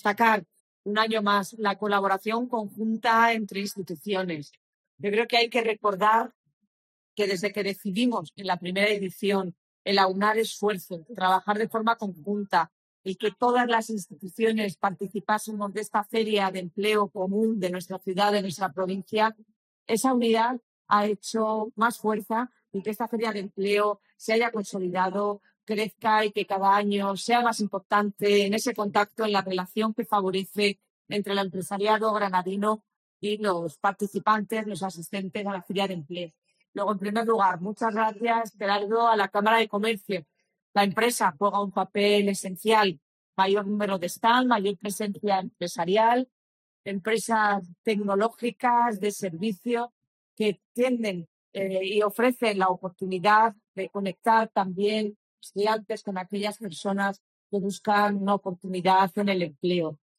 destacar un año más la colaboración conjunta entre instituciones. Yo creo que hay que recordar que desde que decidimos en la primera edición el aunar esfuerzos, trabajar de forma conjunta y que todas las instituciones participásemos de esta feria de empleo común de nuestra ciudad, de nuestra provincia, esa unidad ha hecho más fuerza y que esta feria de empleo se haya consolidado, crezca y que cada año sea más importante en ese contacto, en la relación que favorece entre el empresariado granadino y los participantes, los asistentes a la feria de empleo. Luego, en primer lugar, muchas gracias, Gerardo, a la Cámara de Comercio. La empresa juega un papel esencial, mayor número de stand, mayor presencia empresarial, empresas tecnológicas de servicio que tienden y ofrecen la oportunidad de conectar también estudiantes con aquellas personas que buscan una oportunidad en el empleo.